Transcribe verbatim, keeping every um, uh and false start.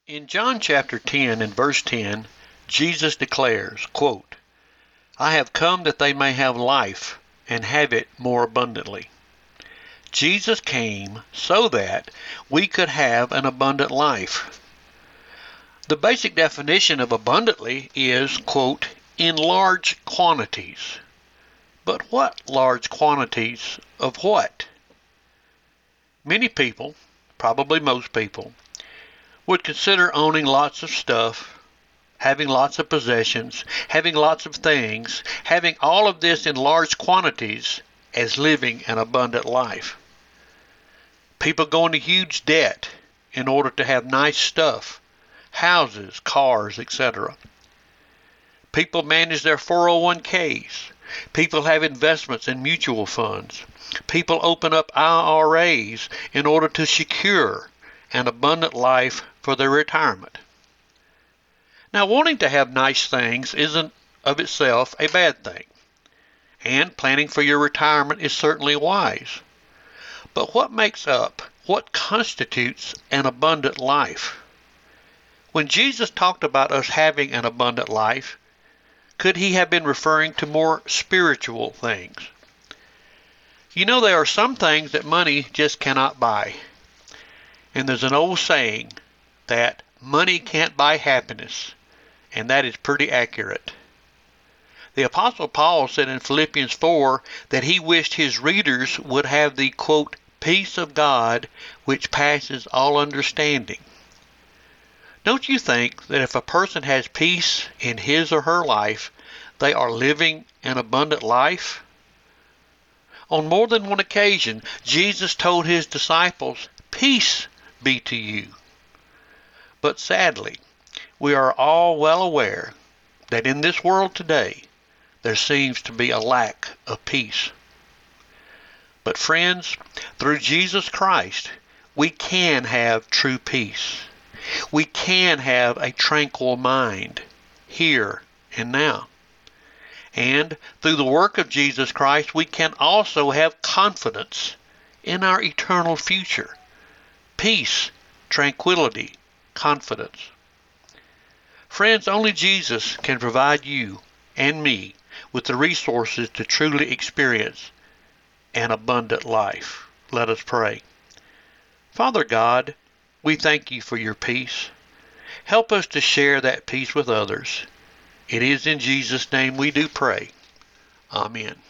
In John chapter ten and verse ten, Jesus declares, quote, "I have come that they may have life and have it more abundantly." Jesus came so that we could have an abundant life. The basic definition of abundantly is, quote, "in large quantities." But what large quantities of what? Many people, probably most people, would consider owning lots of stuff, having lots of possessions, having lots of things, having all of this in large quantities as living an abundant life. People go into huge debt in order to have nice stuff, houses, cars, et cetera. People manage their four oh one k's. People have investments in mutual funds. People open up I R As in order to secure an abundant life for their retirement. Now, wanting to have nice things isn't of itself a bad thing, and planning for your retirement is certainly wise. But what makes up, what constitutes an abundant life? When Jesus talked about us having an abundant life, could he have been referring to more spiritual things? You know, there are some things that money just cannot buy. And there's an old saying that money can't buy happiness, and that is pretty accurate. The Apostle Paul said in Philippians four that he wished his readers would have the, quote, "peace of God which passes all understanding." Don't you think that if a person has peace in his or her life, they are living an abundant life? On more than one occasion, Jesus told his disciples, "Peace be to you." But sadly, we are all well aware that in this world today, there seems to be a lack of peace. But friends, through Jesus Christ, we can have true peace. We can have a tranquil mind here and now. And through the work of Jesus Christ, we can also have confidence in our eternal future. Peace, tranquility, confidence. Friends, only Jesus can provide you and me with the resources to truly experience an abundant life. Let us pray. Father God, we thank you for your peace. Help us to share that peace with others. It is in Jesus' name we do pray. Amen.